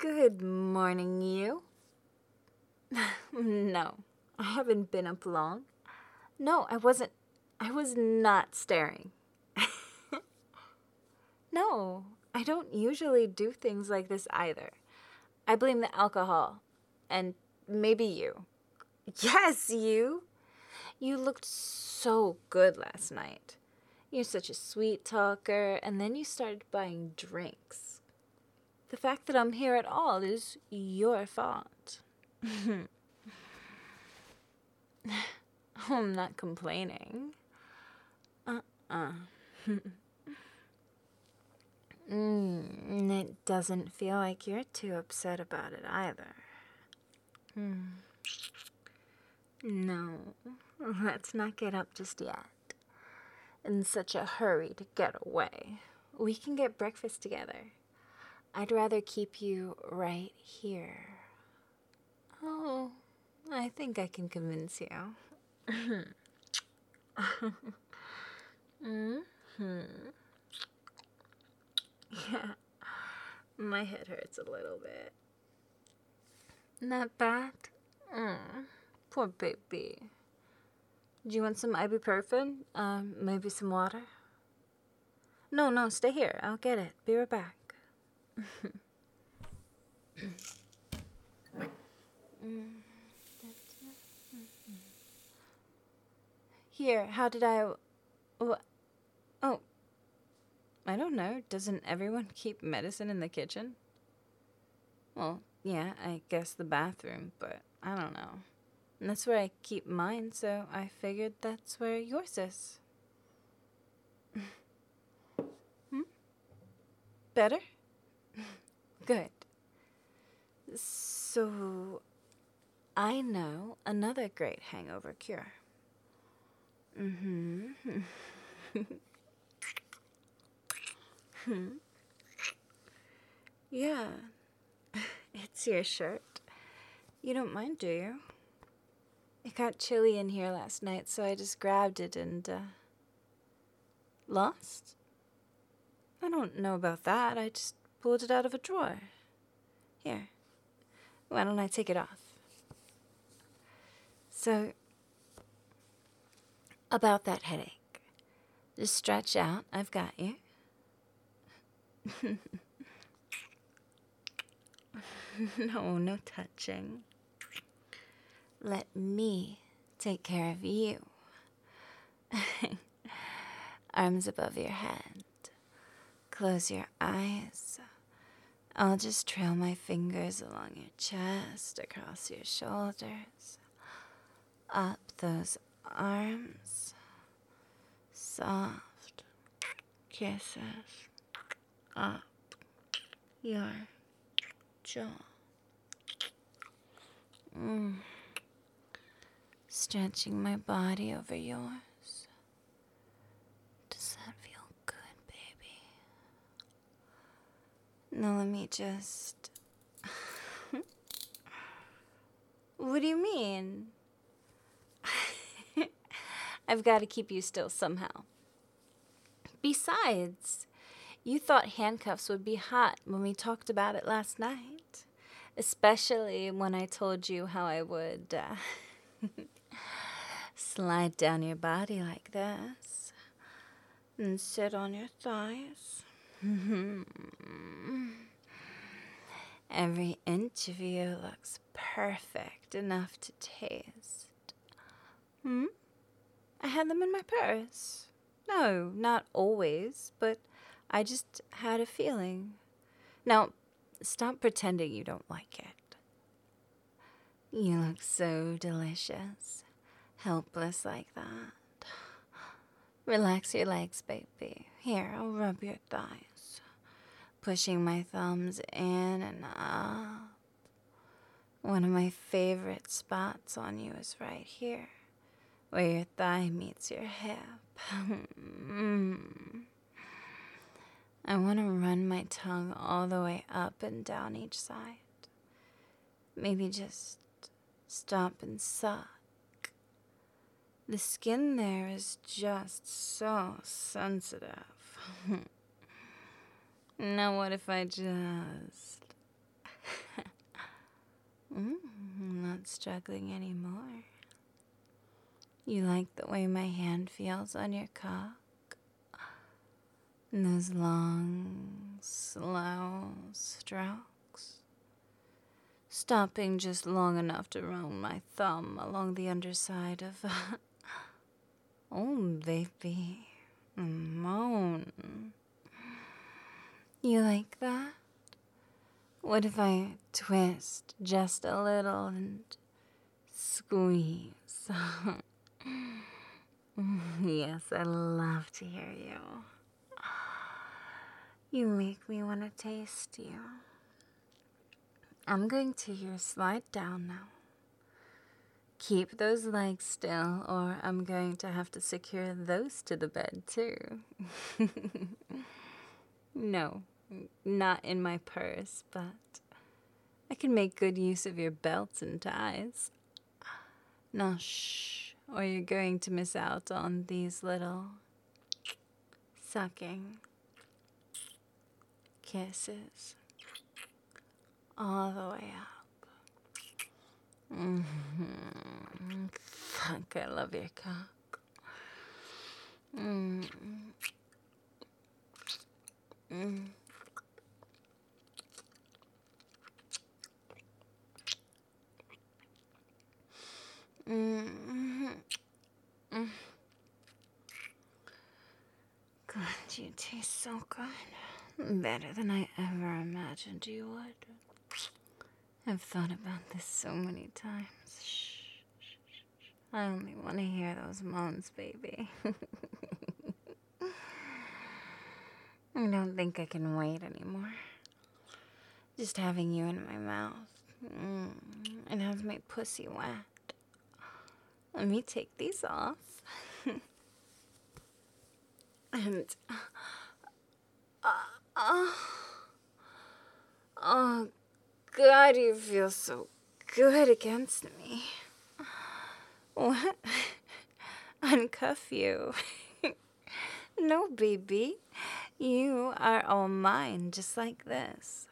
Good morning, you. No, I haven't been up long. No, I wasn't. I was not staring. No, I don't usually do things like this either. I blame the alcohol. And maybe you. Yes, you. You looked so good last night. You're such a sweet talker, and then you started buying drinks. The fact that I'm here at all is your fault. I'm not complaining. It doesn't feel like you're too upset about it either. No, let's not get up just yet. In such a hurry to get away. We can get breakfast together. I'd rather keep you right here. Oh, I think I can convince you. Yeah, my head hurts a little bit. Not bad? Poor baby. Do you want some ibuprofen? Maybe some water? No, stay here. I'll get it. Be right back. Here, how did I... Oh, I don't know. Doesn't everyone keep medicine in the kitchen? Well, yeah, I guess the bathroom, but I don't know. And that's where I keep mine, so I figured that's where yours is. Better? Good. So, I know another great hangover cure. Yeah. It's your shirt. You don't mind, do you? It got chilly in here last night, so I just grabbed it and, lost? I don't know about that. I just pulled it out of a drawer. Here. Why don't I take it off? So, about that headache. Just stretch out. I've got you. No touching. Let me take care of you. Arms above your head. Close your eyes. I'll just trail my fingers along your chest, across your shoulders, up those arms. Soft kisses up your jaw. Stretching my body over yours. Does that feel good, baby? Now let me just... What do you mean? I've got to keep you still somehow. Besides, you thought handcuffs would be hot when we talked about it last night. Especially when I told you how I would slide down your body like this and sit on your thighs. Every inch of you looks perfect enough to taste. I had them in my purse. No, not always, but I just had a feeling. Now, stop pretending you don't like it. You look so delicious, helpless like that. Relax your legs, baby. Here, I'll rub your thighs, pushing my thumbs in and up. One of my favorite spots on you is right here, where your thigh meets your hip. I want to run my tongue all the way up and down each side. Maybe just stop and suck. The skin there is just so sensitive. Now what if I just I'm not struggling anymore. You like the way my hand feels on your cock? And those long, slow strokes? Stopping just long enough to run my thumb along the underside of... oh, baby. Moan. You like that? What if I twist just a little and squeeze? Yes, I love to hear you. You make me want to taste you. I'm going to hear slide down now. Keep those legs still, or I'm going to have to secure those to the bed, too. No, not in my purse, but I can make good use of your belts and ties. Now, shh, or you're going to miss out on these little sucking kisses all the way up. Fuck, I love your cock. God, you taste so good. Better than I ever imagined you would. I've thought about this so many times. Shh. I only want to hear those moans, baby. I don't think I can wait anymore. Just having you in my mouth. And have my pussy wet. Let me take these off. And... oh, God, you feel so good against me. What? Uncuff you. No, baby. You are all mine, just like this.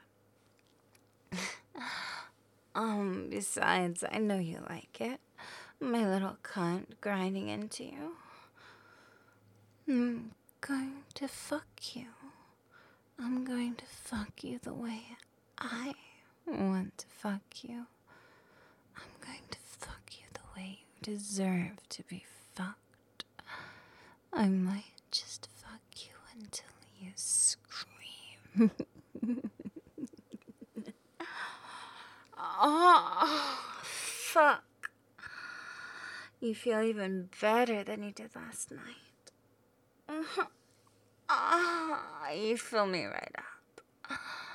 Besides, I know you like it. My little cunt grinding into you. I'm going to fuck you. I'm going to fuck you the way I want to fuck you. I'm going to fuck you the way you deserve to be fucked. I might just fuck you until you scream. Oh, fuck. You feel even better than you did last night. You fill me right up.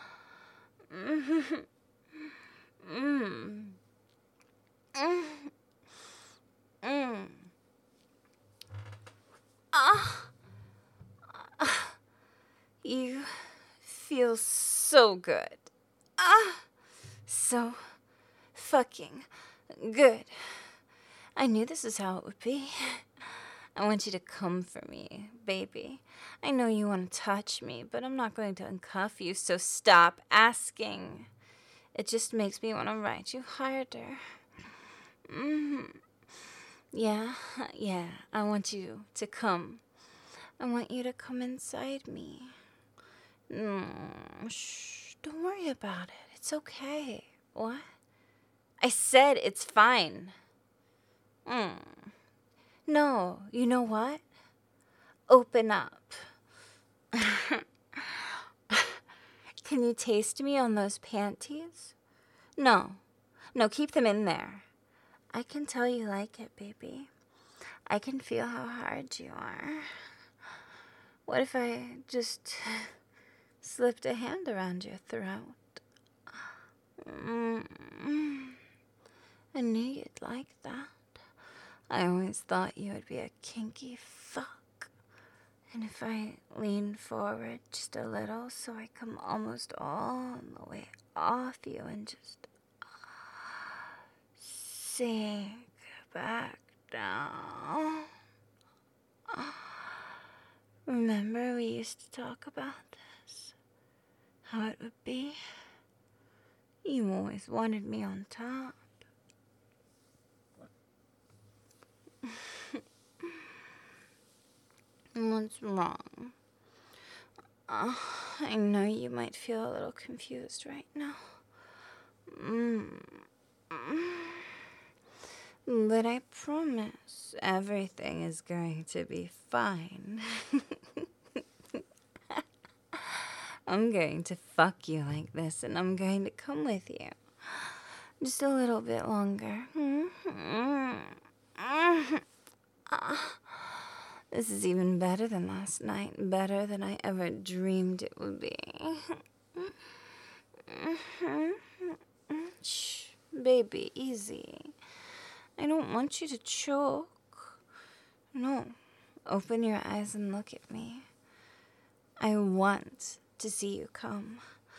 You feel so good. So fucking good. I knew this is how it would be. I want you to come for me, baby. I know you want to touch me, but I'm not going to uncuff you, so stop asking. It just makes me want to ride you harder. Yeah, I want you to come. I want you to come inside me. Shh, don't worry about it. It's okay. What? I said it's fine. No, you know what? Open up. Can you taste me on those panties? No, keep them in there. I can tell you like it, baby. I can feel how hard you are. What if I just slipped a hand around your throat? I knew you'd like that. I always thought you would be a kinky fuck. And if I lean forward just a little so I come almost all the way off you and just sink back down. Remember we used to talk about this? How it would be? You always wanted me on top. What's wrong? I know you might feel a little confused right now. Mm. But I promise everything is going to be fine. I'm going to fuck you like this, and I'm going to come with you. Just a little bit longer. This is even better than last night. Better than I ever dreamed it would be. Shh, baby, easy. I don't want you to choke. No, open your eyes and look at me. I want to see you come.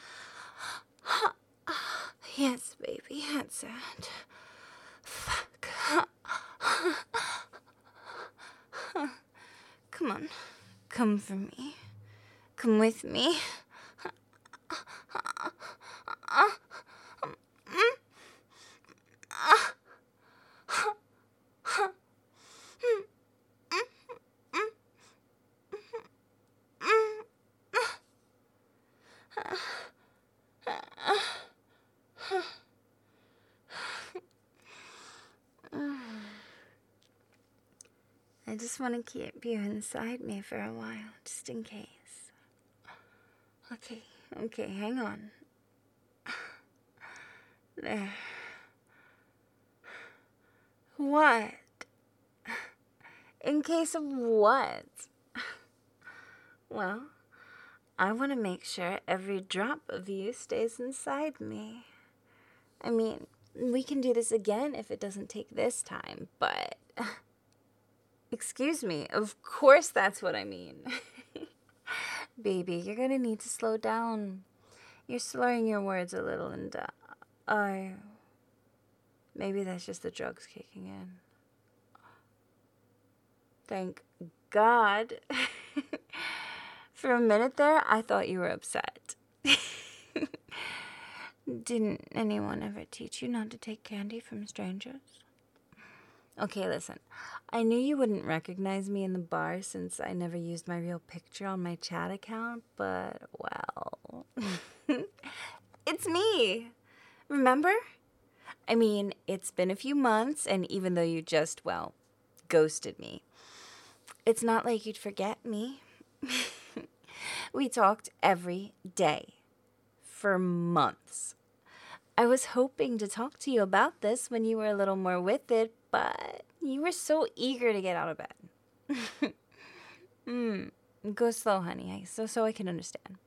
Yes, baby, that's it. Fuck. Come on, come for me. Come with me. I just want to keep you inside me for a while, just in case. Okay, hang on. There. What? In case of what? Well, I want to make sure every drop of you stays inside me. I mean, we can do this again if it doesn't take this time, but... Excuse me, of course that's what I mean. Baby, you're gonna need to slow down. You're slurring your words a little, and maybe that's just the drugs kicking in. Thank God. For a minute there, I thought you were upset. Didn't anyone ever teach you not to take candy from strangers? Okay, listen. I knew you wouldn't recognize me in the bar since I never used my real picture on my chat account, but, well... It's me! Remember? I mean, it's been a few months, and even though you just, well, ghosted me, it's not like you'd forget me. We talked every day. For months. I was hoping to talk to you about this when you were a little more with it, but you were so eager to get out of bed. Go slow, honey, so I can understand.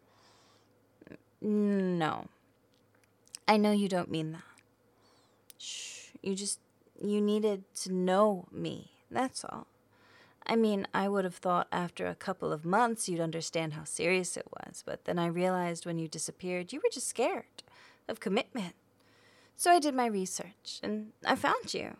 No. I know you don't mean that. Shh. You needed to know me, that's all. I mean, I would have thought after a couple of months you'd understand how serious it was, but then I realized when you disappeared, you were just scared of commitment. So I did my research, and I found you.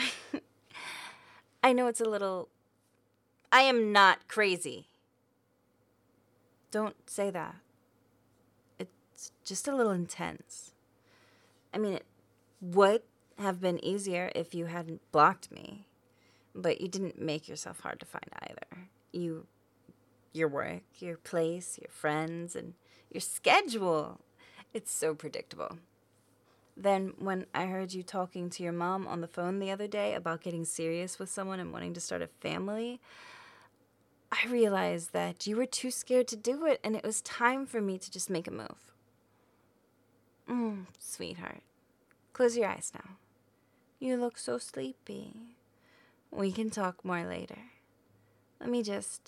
I know it's a little... I am not crazy. Don't say that. It's just a little intense. I mean, it would have been easier if you hadn't blocked me. But you didn't make yourself hard to find either. Your work, your place, your friends, and your schedule. It's so predictable. Then when I heard you talking to your mom on the phone the other day about getting serious with someone and wanting to start a family, I realized that you were too scared to do it, and it was time for me to just make a move. Sweetheart, close your eyes now. You look so sleepy. We can talk more later. Let me just...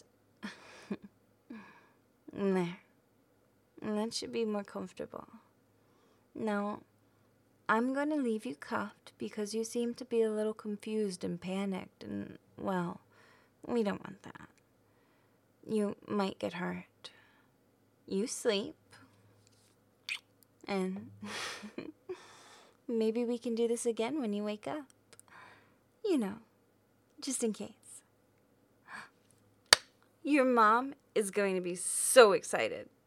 There. That should be more comfortable. Now, I'm going to leave you cuffed because you seem to be a little confused and panicked, and, well, we don't want that. You might get hurt. You sleep. And maybe we can do this again when you wake up. You know. Just in case. Your mom is going to be so excited.